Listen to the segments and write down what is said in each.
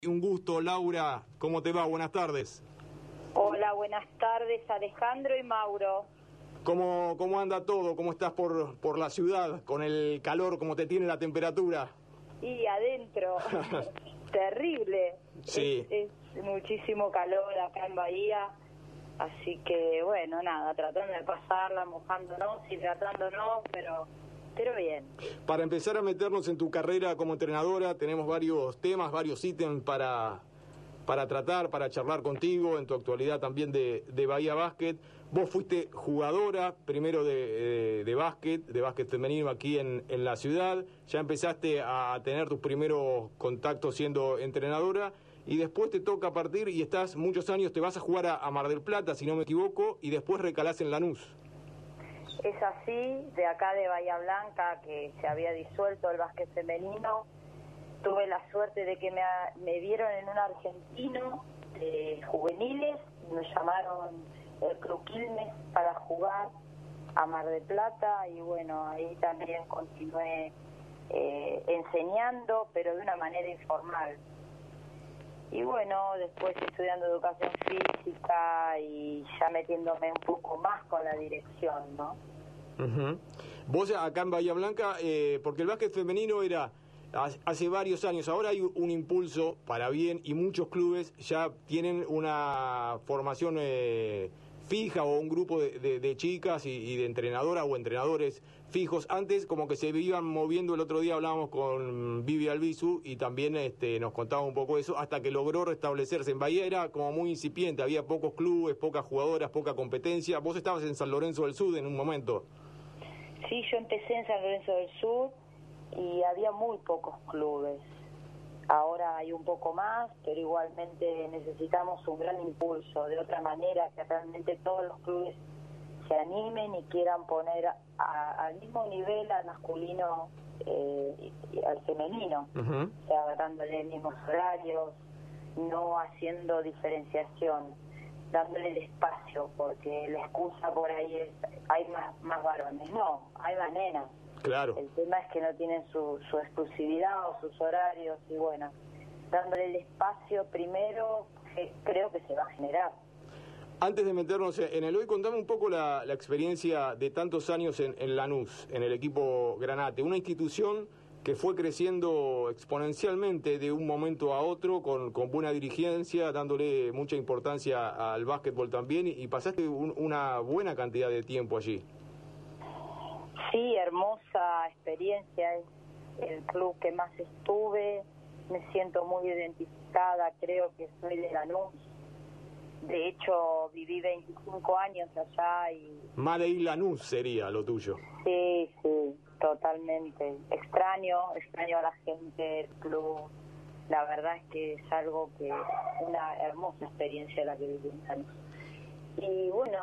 Un gusto, Laura. ¿Cómo te va? Buenas tardes. Hola, buenas tardes, Alejandro y Mauro. ¿Cómo anda todo? ¿Cómo estás por la ciudad? ¿Con el calor? ¿Cómo te tiene la temperatura? Y adentro, terrible. Sí. Es muchísimo calor acá en Bahía. Así que, bueno, nada, tratando de pasarla, mojándonos, hidratándonos, pero bien. Para empezar a meternos en tu carrera como entrenadora, tenemos varios temas, varios ítems para tratar, para charlar contigo, en tu actualidad también de Bahía Básquet. Vos fuiste jugadora, primero de básquet femenino aquí en la ciudad. Ya empezaste a tener tus primeros contactos siendo entrenadora. Y después te toca partir y estás muchos años, te vas a jugar a Mar del Plata, si no me equivoco, y después recalás en Lanús. Es así, de acá de Bahía Blanca, que se había disuelto el básquet femenino. Tuve la suerte de que me vieron en un argentino de juveniles, me llamaron el Club Quilmes para jugar a Mar del Plata y bueno, ahí también continué enseñando, pero de una manera informal. Y bueno, después estudiando educación física y ya metiéndome un poco más con la dirección, ¿no? Uh-huh. Vos acá en Bahía Blanca, porque el básquet femenino era hace varios años, ahora hay un impulso para bien y muchos clubes ya tienen una formación fija o un grupo de chicas y de entrenadoras o entrenadores fijos. Antes como que se iban moviendo, el otro día hablábamos con Vivi Albizu y también nos contaba un poco eso, hasta que logró restablecerse. En Bahía era como muy incipiente, había pocos clubes, pocas jugadoras, poca competencia. Vos estabas en San Lorenzo del Sur en un momento. Sí, yo empecé en San Lorenzo del Sur y había muy pocos clubes. Ahora hay un poco más, pero igualmente necesitamos un gran impulso. De otra manera, que realmente todos los clubes se animen y quieran poner al mismo nivel al masculino y al femenino. Uh-huh. O sea, dándole mismos horarios, no haciendo diferenciación, dándole el espacio, porque la excusa por ahí es, hay más varones. No, hay más nenas. Claro. El tema es que no tienen su exclusividad o sus horarios y bueno, dándole el espacio primero, creo que se va a generar. Antes de meternos en el hoy, contame un poco la experiencia de tantos años en Lanús, en el equipo Granate, una institución que fue creciendo exponencialmente de un momento a otro, con buena dirigencia, dándole mucha importancia al básquetbol también, y pasaste una buena cantidad de tiempo allí. Sí, hermosa experiencia, es el club que más estuve, me siento muy identificada, creo que soy de Lanús. De hecho, viví 25 años allá y... Made in Lanús sería lo tuyo. Sí, totalmente. Extraño a la gente del club. La verdad es que es algo que... una hermosa experiencia la que viví en Lanús. Y bueno,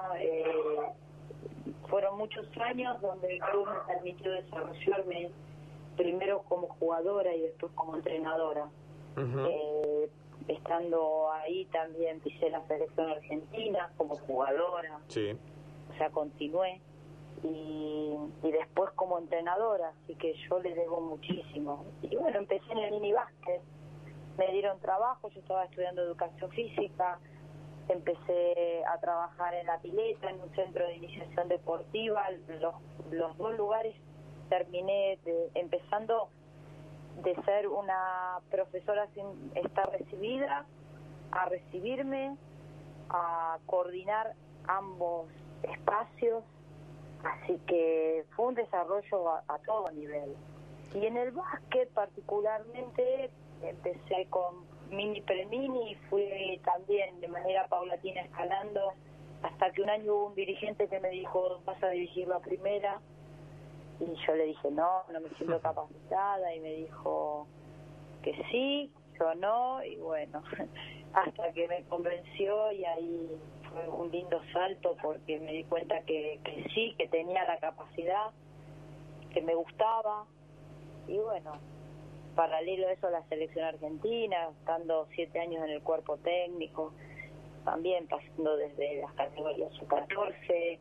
fueron muchos años donde el club me permitió desarrollarme primero como jugadora y después como entrenadora. Uh-huh. Estando ahí también pisé la selección argentina como jugadora. Sí. O sea, continué y después como entrenadora, así que yo le debo muchísimo. Y bueno, empecé en el minibásquet, me dieron trabajo, yo estaba estudiando educación física, empecé a trabajar en la pileta, en un centro de iniciación deportiva, los dos lugares terminé empezando de ser una profesora sin estar recibida, a recibirme, a coordinar ambos espacios, así que fue un desarrollo a todo nivel. Y en el básquet particularmente empecé con mini pre-mini y fui también de manera paulatina escalando hasta que un año hubo un dirigente que me dijo, vas a dirigir la primera, y yo le dije no me siento capacitada, y me dijo que sí, yo no, y bueno, hasta que me convenció, y ahí fue un lindo salto porque me di cuenta que sí, que tenía la capacidad, que me gustaba, y bueno, paralelo a eso la selección argentina, estando 7 años en el cuerpo técnico, también pasando desde las categorías U14,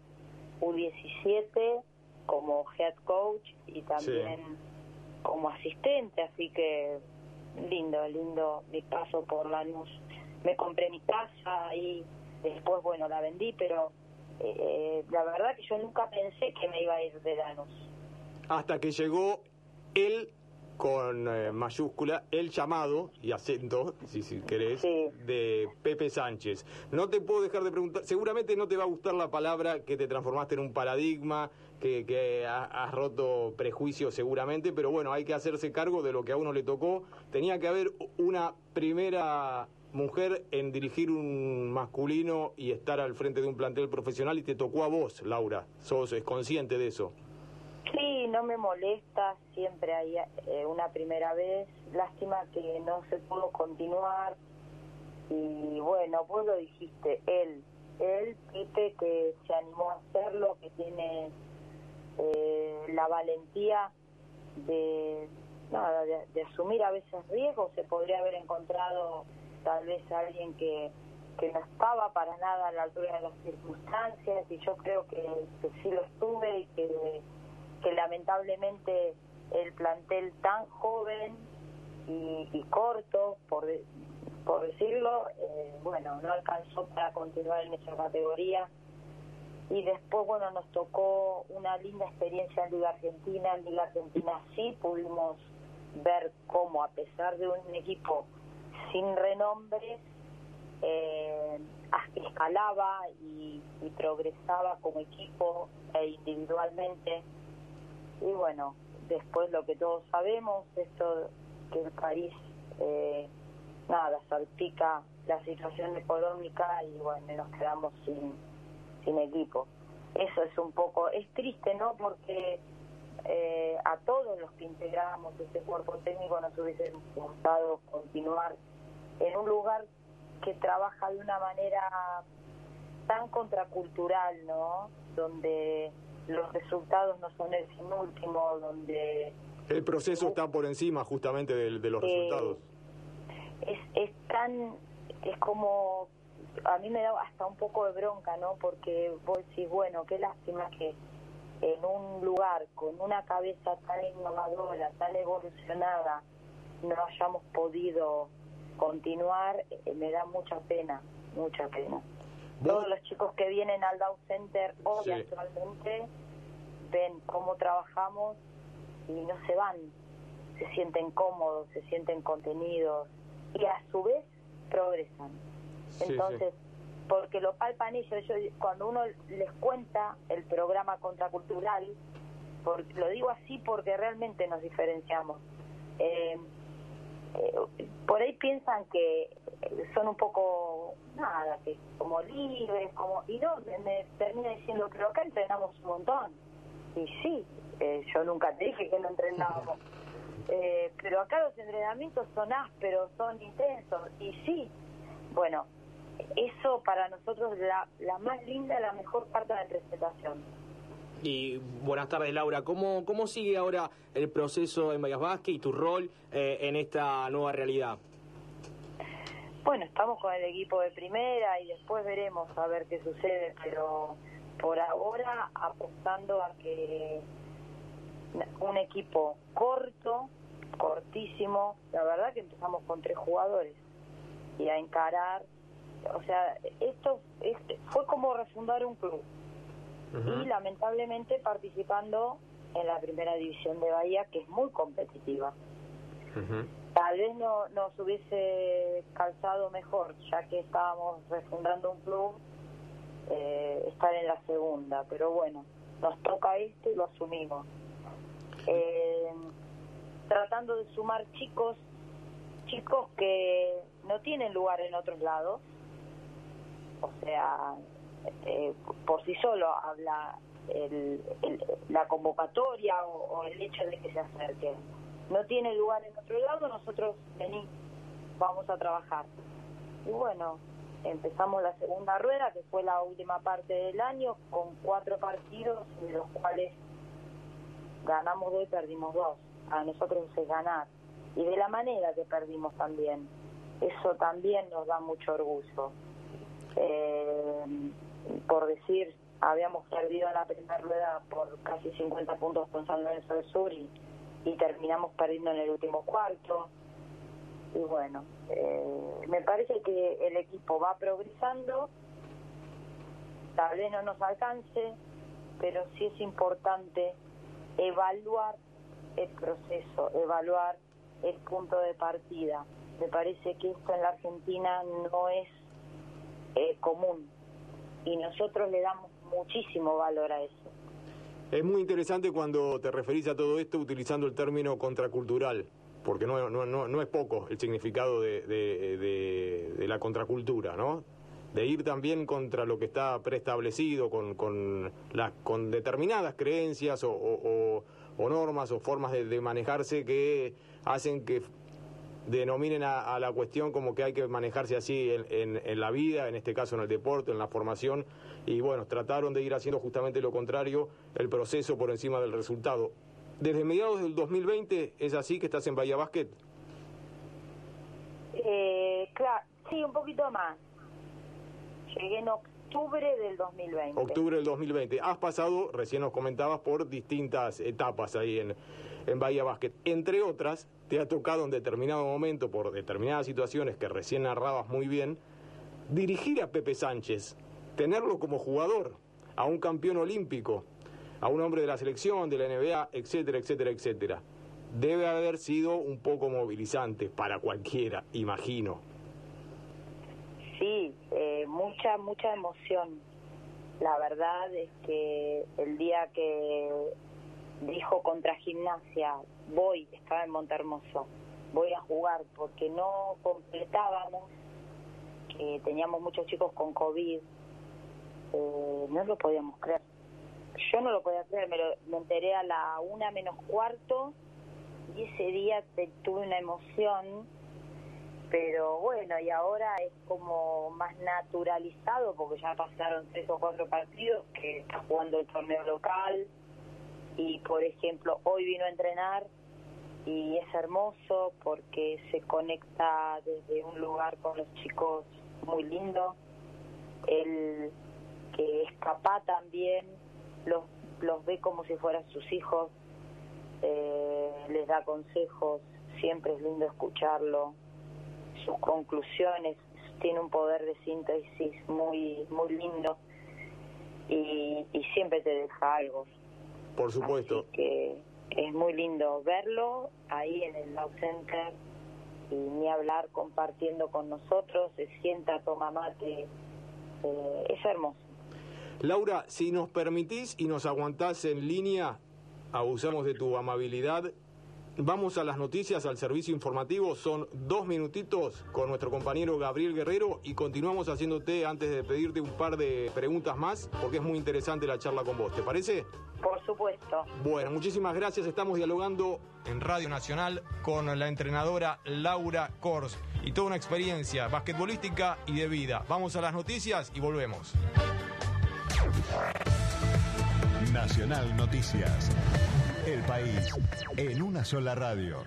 U17 como head coach y también como asistente, así que lindo mi paso por Lanús. Me compré mi casa y después, bueno, la vendí, pero la verdad que yo nunca pensé que me iba a ir de Lanús. Hasta que llegó él, con mayúscula, el llamado, y acento, si querés, Sí. de Pepe Sánchez. No te puedo dejar de preguntar, seguramente no te va a gustar la palabra, que te transformaste en un paradigma, que has roto prejuicios seguramente, pero bueno, hay que hacerse cargo de lo que a uno le tocó. Tenía que haber una primera mujer en dirigir un masculino y estar al frente de un plantel profesional, y te tocó a vos, Laura. ¿Sos consciente de eso? Sí, no me molesta, siempre hay una primera vez. Lástima que no se pudo continuar. Y bueno, vos lo dijiste, él, Pipe, que se animó a hacerlo, que tiene la valentía de asumir a veces riesgos. Se podría haber encontrado tal vez a alguien que no estaba para nada a la altura de las circunstancias, y yo creo que sí lo estuve, y que lamentablemente el plantel tan joven y corto, por decirlo, bueno, no alcanzó para continuar en esa categoría. Y después, bueno, nos tocó una linda experiencia en Liga Argentina. En Liga Argentina sí pudimos ver cómo, a pesar de un equipo sin renombre, escalaba y progresaba como equipo e individualmente. Y bueno, después lo que todos sabemos, esto que el París salpica la situación económica, y bueno, nos quedamos sin equipo. Eso es un poco, es triste, ¿no? Porque a todos los que integramos este cuerpo técnico nos hubiese gustado continuar en un lugar que trabaja de una manera tan contracultural, ¿no? Donde los resultados no son el fin último, donde el proceso está por encima justamente de los resultados. Es como, a mí me da hasta un poco de bronca, ¿no? Porque vos decís, bueno, qué lástima que en un lugar con una cabeza tan innovadora, tan evolucionada, no hayamos podido continuar. Me da mucha pena. Todos los chicos que vienen al Dow Center hoy Sí. actualmente ven cómo trabajamos y no se van, se sienten cómodos, se sienten contenidos, y a su vez progresan. Entonces, porque lo palpan ellos. Cuando uno les cuenta el programa contracultural, lo digo así porque realmente nos diferenciamos, por ahí piensan que son un poco que como libres, y no, me termina diciendo, pero acá entrenamos un montón. Y sí, yo nunca te dije que no entrenábamos, pero acá los entrenamientos son ásperos, son intensos. Y sí, bueno, eso para nosotros es la más linda, la mejor parte de la presentación. Y buenas tardes, Laura. ¿Cómo sigue ahora el proceso en Bahías Básquet y tu rol en esta nueva realidad? Bueno, estamos con el equipo de primera y después veremos a ver qué sucede, pero por ahora apostando a que un equipo cortísimo, la verdad que empezamos con 3 jugadores, y a encarar, o sea, esto fue como refundar un club. Y lamentablemente participando en la primera división de Bahía, que es muy competitiva. Tal vez nos hubiese calzado mejor, ya que estábamos refundando un club, estar en la segunda, pero bueno, nos toca esto y lo asumimos. Tratando de sumar chicos que no tienen lugar en otros lados, o sea, por sí solo habla la convocatoria o el hecho de que se acerquen. No tiene lugar en otro lado, nosotros vamos a trabajar. Y bueno, empezamos la segunda rueda, que fue la última parte del año, con 4 partidos, de los cuales ganamos 2 y perdimos 2. A nosotros es ganar, y de la manera que perdimos también. Eso también nos da mucho orgullo. Por decir, habíamos perdido en la primera rueda por casi 50 puntos con San Lorenzo del Sur, y terminamos perdiendo en el último cuarto. y bueno, me parece que el equipo va progresando, tal vez no nos alcance, pero sí es importante evaluar el proceso, evaluar el punto de partida. Me parece que esto en la Argentina no es común y nosotros le damos muchísimo valor a eso. Es muy interesante cuando te referís a todo esto utilizando el término contracultural, porque no es poco el significado de la contracultura, ¿no? De ir también contra lo que está preestablecido, con determinadas creencias o normas o formas de manejarse que hacen que denominen a la cuestión como que hay que manejarse así en la vida, en este caso en el deporte, en la formación, y bueno, trataron de ir haciendo justamente lo contrario, el proceso por encima del resultado. Desde mediados del 2020, ¿es así que estás en Bahía Básquet? Claro, sí, un poquito más. Llegué en octubre del 2020. Octubre del 2020. Has pasado, recién nos comentabas, por distintas etapas ahí en Bahía Básquet. Entre otras, te ha tocado en determinado momento, por determinadas situaciones que recién narrabas muy bien, dirigir a Pepe Sánchez, tenerlo como jugador, a un campeón olímpico, a un hombre de la selección, de la NBA, etcétera, etcétera, etcétera. Debe haber sido un poco movilizante para cualquiera, imagino. Sí, mucha emoción. La verdad es que el día que dijo contra Gimnasia, estaba en Montehermoso, voy a jugar porque no completábamos, que teníamos muchos chicos con COVID, no lo podíamos creer. Yo no lo podía creer, me enteré a la 1:45 y ese día tuve una emoción, pero bueno, y ahora es como más naturalizado porque ya pasaron 3 o 4 partidos que está jugando el torneo local y por ejemplo hoy vino a entrenar y es hermoso porque se conecta desde un lugar con los chicos muy lindo. Él, que es papá también, los ve como si fueran sus hijos, les da consejos, siempre es lindo escucharlo, sus conclusiones, tiene un poder de síntesis muy lindo y siempre te deja algo. Por supuesto. Así que es muy lindo verlo ahí en el Law Center y ni hablar compartiendo con nosotros, se sienta, toma mate, es hermoso. Laura, si nos permitís y nos aguantás en línea, abusamos de tu amabilidad. Vamos a las noticias, al servicio informativo. Son 2 minutitos con nuestro compañero Gabriel Guerrero y continuamos haciéndote, antes de pedirte un par de preguntas más, porque es muy interesante la charla con vos. ¿Te parece? Por supuesto. Bueno, muchísimas gracias. Estamos dialogando en Radio Nacional con la entrenadora Laura Kors y toda una experiencia basquetbolística y de vida. Vamos a las noticias y volvemos. Nacional Noticias. El país en una sola radio.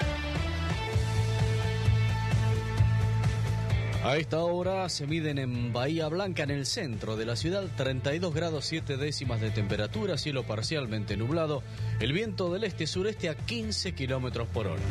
A esta hora se miden en Bahía Blanca, en el centro de la ciudad, 32 grados 7 décimas de temperatura, cielo parcialmente nublado, el viento del este-sureste a 15 kilómetros por hora.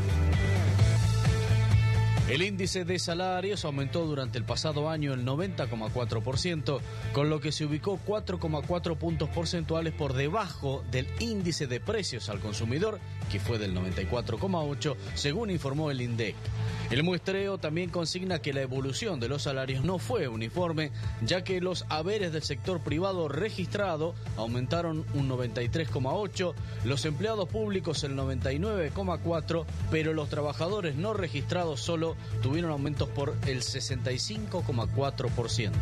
El índice de salarios aumentó durante el pasado año el 90,4%, con lo que se ubicó 4,4 puntos porcentuales por debajo del índice de precios al consumidor, que fue del 94,8, según informó el INDEC. El muestreo también consigna que la evolución de los salarios no fue uniforme, ya que los haberes del sector privado registrado aumentaron un 93,8%, los empleados públicos el 99,4%, pero los trabajadores no registrados solo tuvieron aumentos por el 65,4%.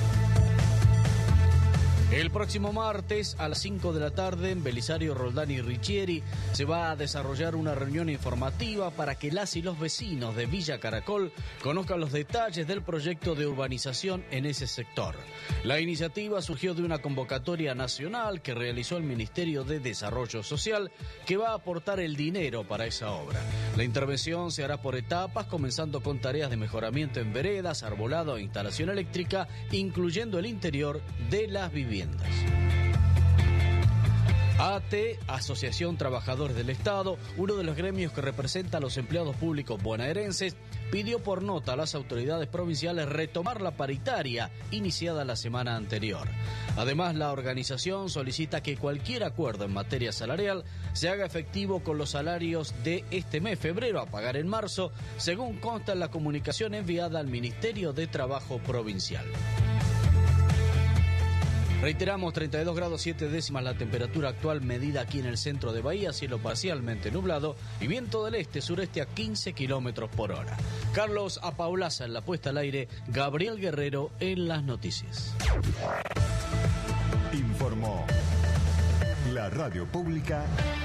El próximo martes a las 5 de la tarde en Belisario Roldán y Riccieri se va a desarrollar una reunión informativa para que las y los vecinos de Villa Caracol conozcan los detalles del proyecto de urbanización en ese sector. La iniciativa surgió de una convocatoria nacional que realizó el Ministerio de Desarrollo Social, que va a aportar el dinero para esa obra. La intervención se hará por etapas, comenzando con tareas de mejoramiento en veredas, arbolado e instalación eléctrica, incluyendo el interior de las viviendas. AT, Asociación Trabajadores del Estado, uno de los gremios que representa a los empleados públicos bonaerenses, pidió por nota a las autoridades provinciales retomar la paritaria iniciada la semana anterior. Además, la organización solicita que cualquier acuerdo en materia salarial se haga efectivo con los salarios de este mes, febrero, a pagar en marzo, según consta en la comunicación enviada al Ministerio de Trabajo Provincial. Reiteramos, 32 grados 7 décimas la temperatura actual medida aquí en el centro de Bahía, cielo parcialmente nublado y viento del este-sureste a 15 kilómetros por hora. Carlos Apaulaza en la puesta al aire, Gabriel Guerrero en las noticias. Informó la radio pública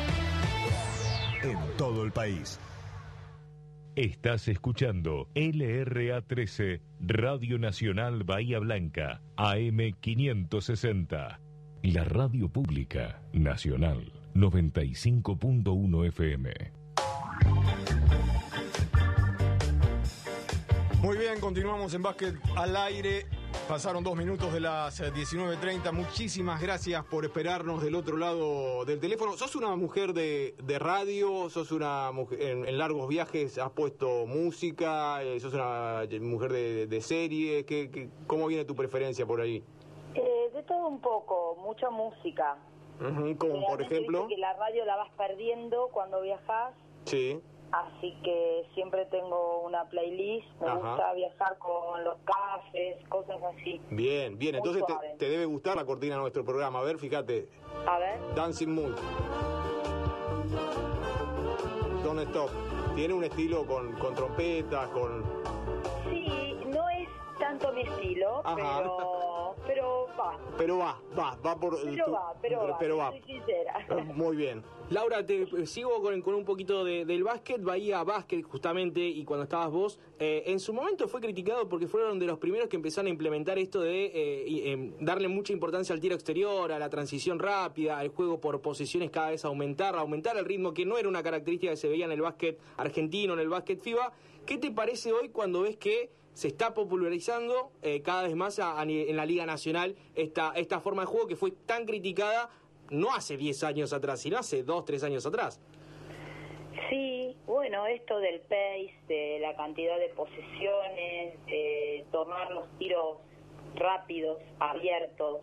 en todo el país. Estás escuchando LRA13, Radio Nacional Bahía Blanca, AM 560. La radio pública nacional, 95.1 FM. Muy bien, continuamos en Básquet al Aire. Pasaron 2 minutos de las 19:30. Muchísimas gracias por esperarnos del otro lado del teléfono. ¿Sos una mujer de radio? ¿Sos una mujer en largos viajes? ¿Has puesto música? ¿Sos una mujer de serie? ¿Cómo viene tu preferencia por ahí? De todo un poco, mucha música. Como por ejemplo. Que la radio la vas perdiendo cuando viajas. Sí. Así que siempre tengo una playlist, me gusta viajar con los cafés, cosas así. Bien, bien, muy entonces te debe gustar la cortina de nuestro programa. A ver, fíjate. A ver. Dancing Moon. Don't Stop. Tiene un estilo con trompetas, con... Sí, no es tanto mi estilo, pero va. Pero va por... Pero va, soy sincera. Muy bien. Laura, te sigo con un poquito del básquet, Bahía Básquet justamente, y cuando estabas vos, en su momento fue criticado porque fueron de los primeros que empezaron a implementar esto de darle mucha importancia al tiro exterior, a la transición rápida, al juego por posiciones cada vez aumentar el ritmo, que no era una característica que se veía en el básquet argentino, en el básquet FIBA. ¿Qué te parece hoy cuando ves que se está popularizando cada vez más en la Liga Nacional esta forma de juego que fue tan criticada no hace 10 años atrás, sino hace 2, 3 años atrás? Sí, bueno, esto del pace, de la cantidad de posesiones, tomar los tiros rápidos, abiertos,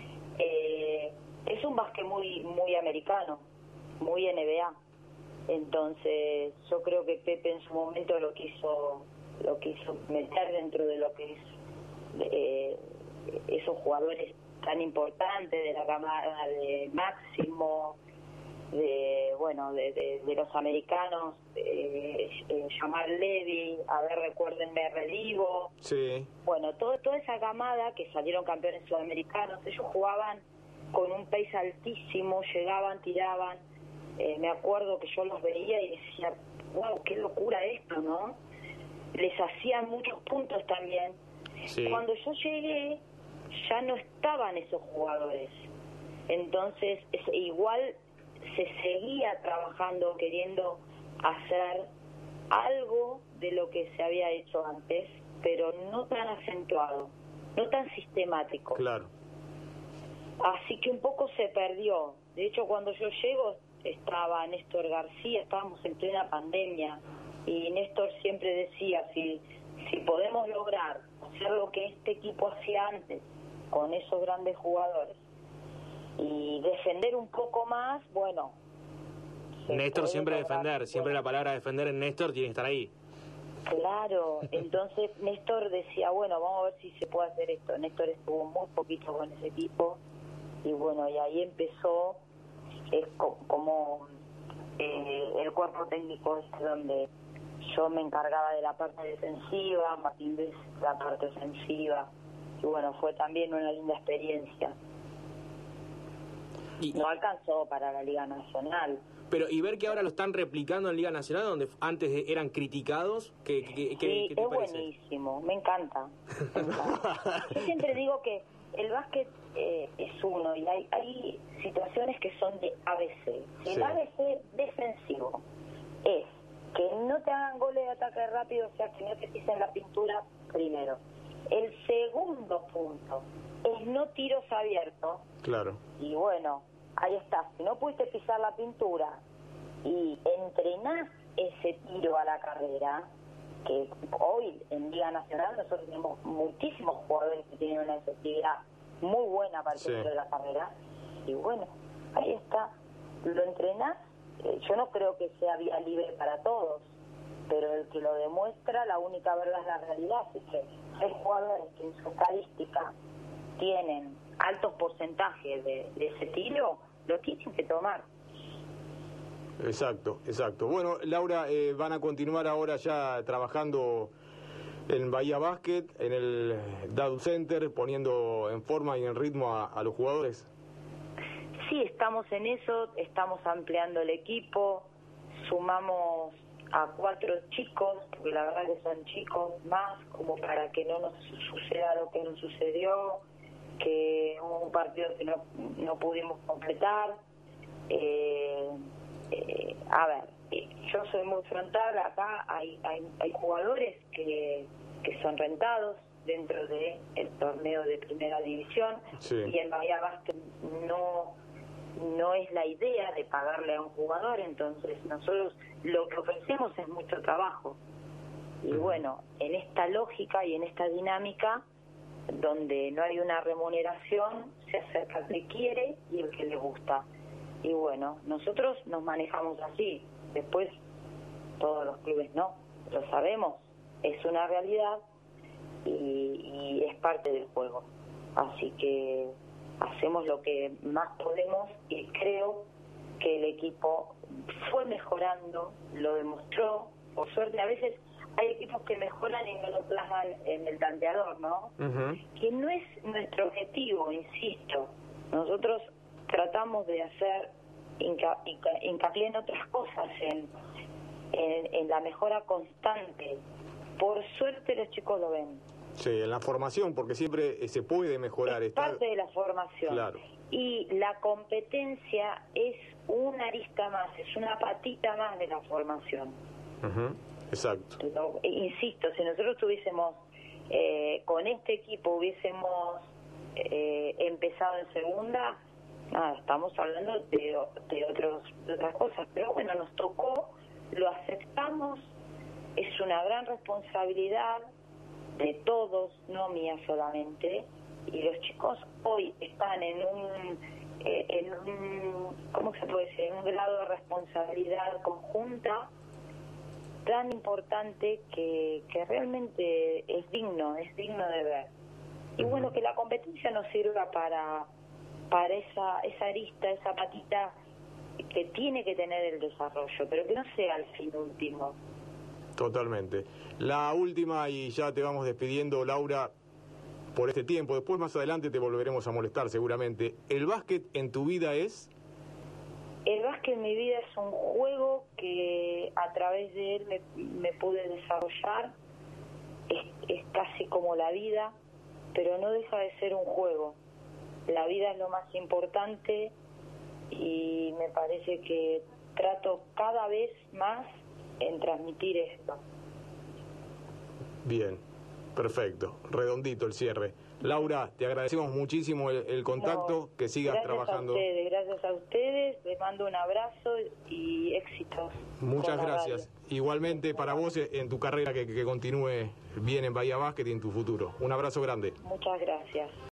es un básquet muy americano, muy NBA. Entonces yo creo que Pepe en su momento lo quiso meter dentro de lo que es esos jugadores tan importantes de la camada de Máximo, de los americanos, Jamal Levy, a ver, recuérdenme, Redivo. Sí. Bueno, toda esa camada que salieron campeones sudamericanos, ellos jugaban con un pace altísimo, llegaban, tiraban. Me acuerdo que yo los veía y decía, wow, qué locura esto, ¿no? Les hacían muchos puntos también. Sí. Cuando yo llegué, ya no estaban esos jugadores. Entonces, igual se seguía trabajando, queriendo hacer algo de lo que se había hecho antes, pero no tan acentuado, no tan sistemático. Claro. Así que un poco se perdió. De hecho, cuando yo llego, estaba Néstor García, estábamos en plena pandemia, y Néstor siempre decía, si podemos lograr hacer lo que este equipo hacía antes, con esos grandes jugadores, y defender un poco más, bueno. Néstor siempre defender, siempre la palabra defender en Néstor tiene que estar ahí. Claro, entonces Néstor decía, bueno, vamos a ver si se puede hacer esto. Néstor estuvo muy poquito con ese equipo, y bueno, y ahí empezó, es como el cuerpo técnico es donde yo me encargaba de la parte defensiva, Martín de la parte ofensiva, y bueno, fue también una linda experiencia. No alcanzó para la Liga Nacional. Pero, y ver que ahora lo están replicando en Liga Nacional, donde antes eran criticados, ¿qué sí, te es parece? buenísimo, me encanta. Yo siempre digo que el básquet es uno, y hay situaciones que son de ABC. Si el ABC defensivo es que no te hagan goles de ataque rápido, o sea, que no te pisen la pintura primero. El segundo punto es no tiros abiertos. Claro. Y bueno, ahí está. Si no pudiste pisar la pintura y entrenás ese tiro a la carrera, que hoy en Liga Nacional nosotros tenemos muchísimos jugadores que tienen una efectividad muy buena para el principio de la carrera, y bueno, ahí está, lo entrenás. Yo no creo que sea vía libre para todos, pero el que lo demuestra, la única verdad es la realidad. Así que hay jugadores que en su estadística tienen altos porcentajes de ese tiro, lo tienen que tomar. Exacto. Bueno, Laura, van a continuar ahora ya trabajando en Bahía Basket, en el Dadu Center, poniendo en forma y en ritmo a los jugadores. Sí, estamos en eso, estamos ampliando el equipo, sumamos a 4 chicos, porque la verdad que son chicos más, como para que no nos suceda lo que nos sucedió, que hubo un partido que no pudimos completar. A ver, yo soy muy frontal, acá hay jugadores que son rentados dentro del torneo de primera división, y en Bahía Basket no es la idea de pagarle a un jugador, entonces nosotros lo que ofrecemos es mucho trabajo. Y bueno, en esta lógica y en esta dinámica, donde no hay una remuneración, se acerca el que quiere y el que le gusta. Y bueno, nosotros nos manejamos así. Después, todos los clubes no, lo sabemos, es una realidad y es parte del juego. Así que hacemos lo que más podemos, y creo que el equipo fue mejorando, lo demostró. Por suerte, a veces hay equipos que mejoran y no lo plasman en el tanteador, ¿no? Que no es nuestro objetivo, insisto. Nosotros tratamos de hacer hincapié en otras cosas, en la mejora constante. Por suerte los chicos lo ven. Sí, en la formación, porque siempre se puede mejorar. Es parte de la formación. Claro. Y la competencia es una arista más, es una patita más de la formación. Exacto. Insisto, si nosotros tuviésemos, con este equipo hubiésemos empezado en segunda, nada, estamos hablando de otras cosas. Pero bueno, nos tocó, lo aceptamos, es una gran responsabilidad de todos, no mía solamente, y los chicos hoy están en un ¿cómo se puede decir?, en un grado de responsabilidad conjunta tan importante que realmente es digno de ver. Y bueno, que la competencia nos sirva para esa arista, esa patita que tiene que tener el desarrollo, pero que no sea el fin último. Totalmente. La última, y ya te vamos despidiendo, Laura, por este tiempo. Después, más adelante, te volveremos a molestar seguramente. ¿El básquet en tu vida es? El básquet en mi vida es un juego que a través de él me pude desarrollar. Es casi como la vida, pero no deja de ser un juego. La vida es lo más importante y me parece que trato cada vez más en transmitir esto. Bien, perfecto, redondito el cierre. Laura, te agradecemos muchísimo el contacto, que sigas trabajando. Gracias a ustedes, les mando un abrazo y éxitos. Muchas gracias. Igualmente para vos en tu carrera, que continúe bien en Bahía Basket y en tu futuro. Un abrazo grande. Muchas gracias.